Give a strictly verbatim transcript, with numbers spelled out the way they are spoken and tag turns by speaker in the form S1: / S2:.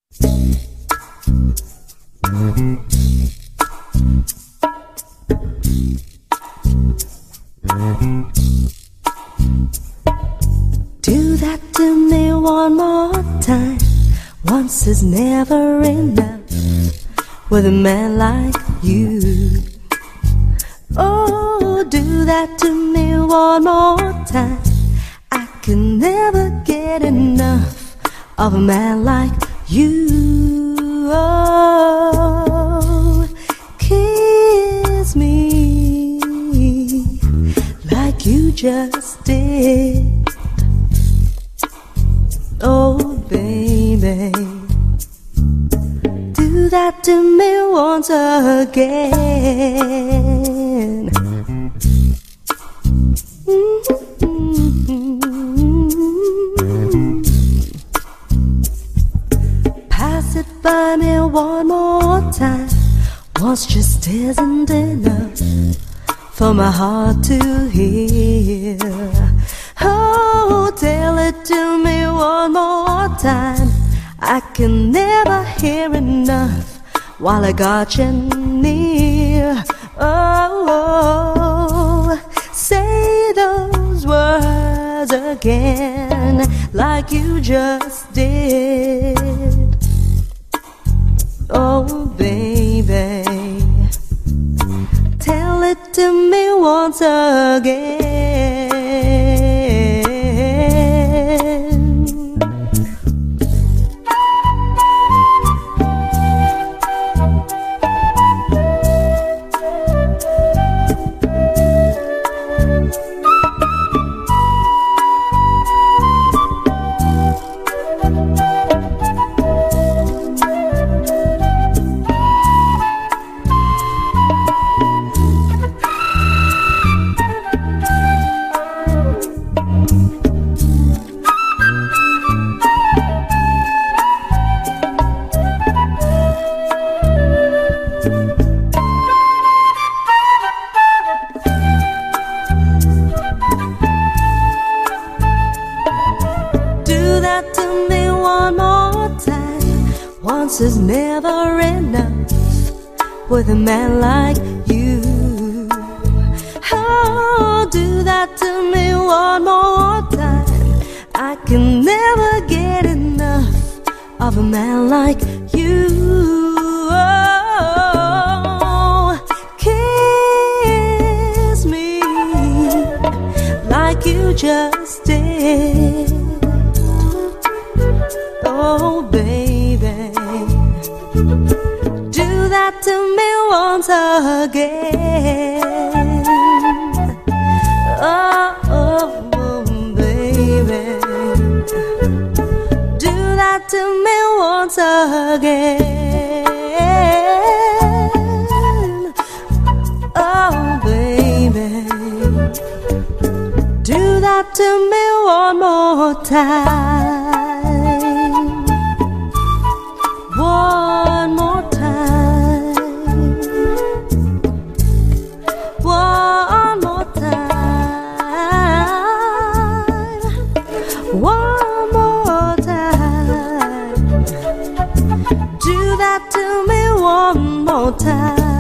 S1: Do that to me one more time. Once is never enough with a man like you. Oh, do that to me one more time. I can never get enough of a man like you. Oh, kiss me like you just did. Oh, baby, do that to me once again. Mm-hmm. Pass it by me one more time. Once just isn't enough for my heart to hear. Oh, tell it to me one more time. I can never hear enough while I got you near. Oh, say those words again like you just did. Oh, baby, tell it to me once again. Once is never enough with a man like you. Oh, do that to me one more time. I can never get enough of a man like you. Oh, kiss me like you just did. Oh, baby, do that to me once again. Oh, oh, oh, baby, do that to me once again. Oh, baby, do that to me one more time. One more time. One more time. One more time. Do that to me one more time.